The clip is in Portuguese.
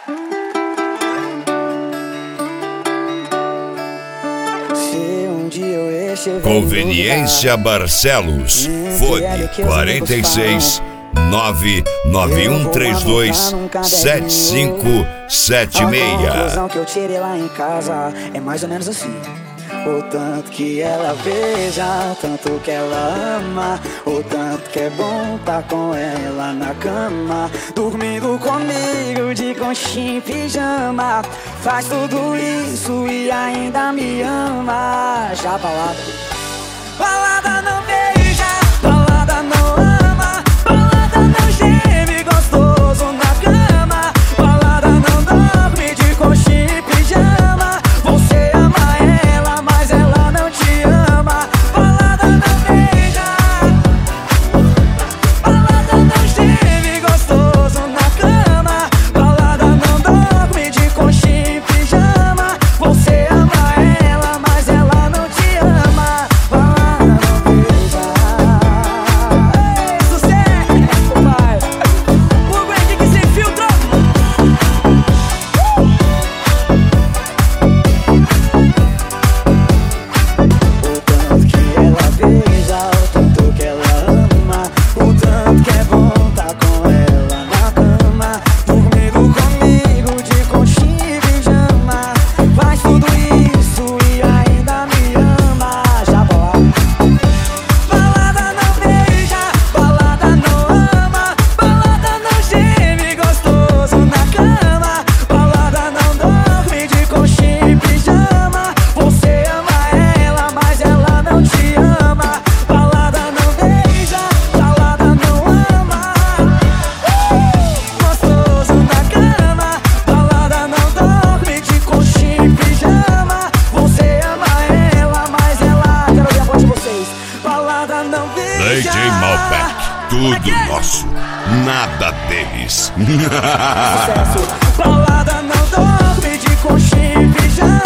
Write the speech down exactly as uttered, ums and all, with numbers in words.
Conveniência Barcelos, fone quarenta e seis, nove nove um três dois, sete cinco sete seis. A conclusão que eu tirei lá em casa é mais ou menos assim: o tanto que ela beija, tanto que ela ama, o tanto que é bom tá com ela na cama, dormindo comigo de conchinha e pijama, faz tudo isso e ainda me ama. Já balada, balada não beija, balada não ama, balada não geme gostoso na cama, balada não dorme de conchinha e pijama, você ama ela, mas ela não te ama. Balada não beija, balada não geme gostoso na cama, balada não dorme de conchinha e pijama, você ama ela, mas ela não te ama. Balada não beija. Ei, sucesso, pai. O Greg que sem filtro. O tanto que ela beija, o tanto que ela ama, o tanto que é bom tá com ela na cama, dormindo comigo de conchinha e pijama, faz tudo isso e ainda me ama. Já balada, balada não beija, balada não ama, balada não geme gostoso na cama, balada não dorme de conchinha e pijama, você ama ela, mas ela não te ama. Balada não beija, balada não ama, gostoso na cama, balada não dorme de conchinha e pijama, você ama ela, mas ela... Quero ver a voz de vocês. Balada não beija. D J Malbec, tudo nosso, nada deles. Sucesso. Balada não dorme de conchinha e pijama.